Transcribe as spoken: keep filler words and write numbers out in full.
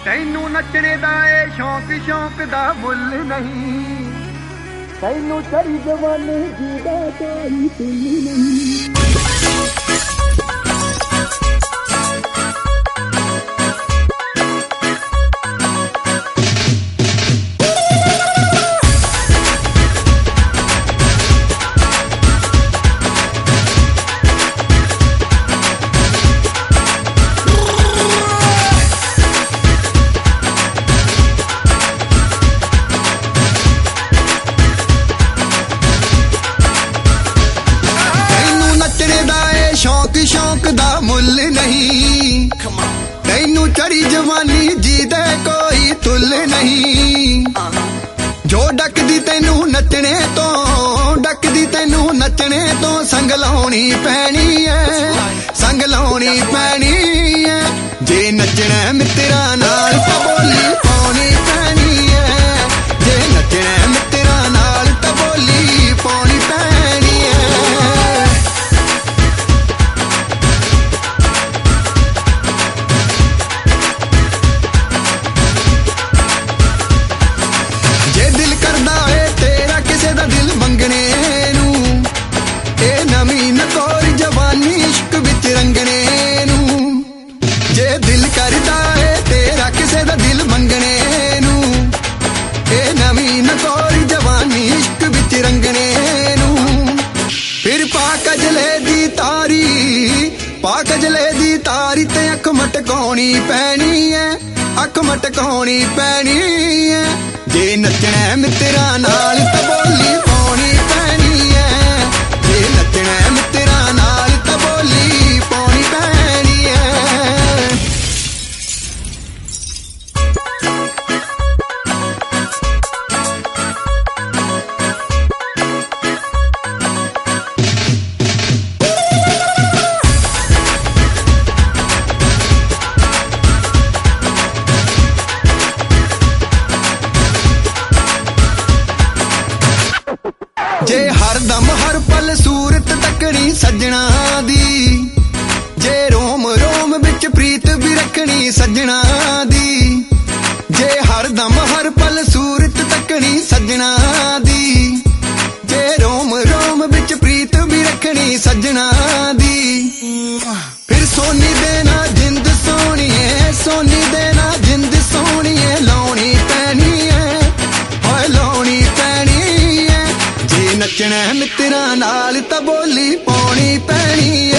ਤੈਨੂੰ ਨੱਚਣੇ ਦਾ ਏ ਸ਼ੌਂਕ, ਸ਼ੌਂਕ ਦਾ ਮੁੱਲ ਨਹੀਂ। ਤੈਨੂੰ ਚੜੀ ਜਵਾਨੀ ਜੀਦਾ ਕੋਈ ਤੁੱਲ ਨਹੀਂ। शौक दा मुल नहीं, तैनू चढ़ी जवानी जीदे कोई तुल नहीं। जो डकदी तैनू नचने तो, डकदी तैनू नचने तो संग लाउणी पैनी है, संग लाउणी पैनी है। जे नचना मित्रा नाल तां बोली पाउणी पैनी है, जे नचना मित्रा नाल तां बोली पाउणी पैनी है। कजले दी तारी ते अख मटकाउणी पैनी है, अख मटकाउणी पैनी है। जे नचना मित्रा नाल तां बोली पाउणी पैनी है, जे नचना मित्रा नाल तां बोली पाउणी पैनी है। जे हर दम हर पल सूरत तकनी सजना दी, जे रोम रोम बिच प्रीत भी रखनी सजना दी। जे हर दम हर पल सूरत तकनी सजना दी, जे रोम रोम बिच प्रीत भी रखनी सजना दी। फिर सोनी देना जिंद सोनिए, सोनी देना जिंद सोनिए लाउणी पैनी है, होए लाउणी पैनी है। नचना मित्रा नाल तां बोली पाउणी पैनी